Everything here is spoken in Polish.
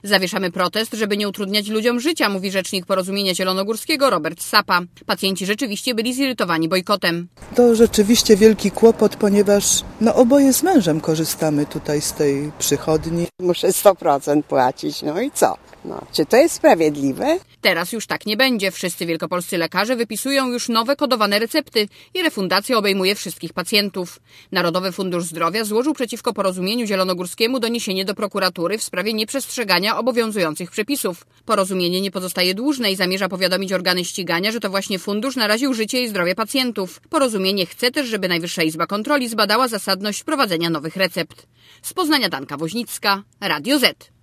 Zawieszamy protest, żeby nie utrudniać ludziom życia, mówi rzecznik Porozumienia Zielonogórskiego Robert Sapa. Pacjenci rzeczywiście byli zirytowani bojkotem. To rzeczywiście wielki kłopot, ponieważ oboje z mężem korzystamy tutaj z tej przychodni. Muszę 100% płacić, i co? Czy to jest sprawiedliwe? Teraz już tak nie będzie. Wszyscy wielkopolscy lekarze wypisują już nowe kodowane recepty i refundacja obejmuje wszystkich pacjentów. Narodowy Fundusz Zdrowia złożył przeciwko Porozumieniu Zielonogórskiemu doniesienie do prokuratury w sprawie nieprzestrzegania obowiązujących przepisów. Porozumienie nie pozostaje dłużne i zamierza powiadomić organy ścigania, że to właśnie fundusz naraził życie i zdrowie pacjentów. Porozumienie chce też, żeby Najwyższa Izba Kontroli zbadała zasadność wprowadzenia nowych recept. Z Poznania Danka Woźnicka, Radio Z.